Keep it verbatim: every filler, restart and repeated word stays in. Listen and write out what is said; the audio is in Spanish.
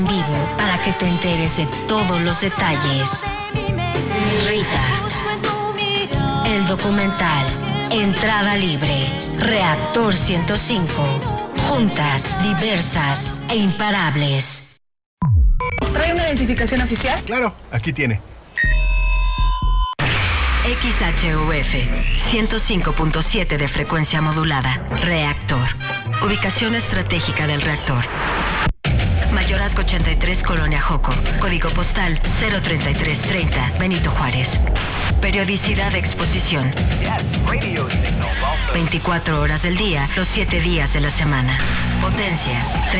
Vivo para que te enteres de todos los detalles. Rita. El documental. Entrada libre. Reactor ciento cinco. Juntas, diversas e imparables. ¿Trae una identificación oficial? Claro, aquí tiene. X H U F ciento cinco punto siete de frecuencia modulada. Reactor. Ubicación estratégica del reactor. Mayorazgo ochenta y tres, Colonia Joco. Código postal cero treinta y tres treinta, Benito Juárez. Periodicidad de exposición. veinticuatro horas del día, los siete días de la semana. Potencia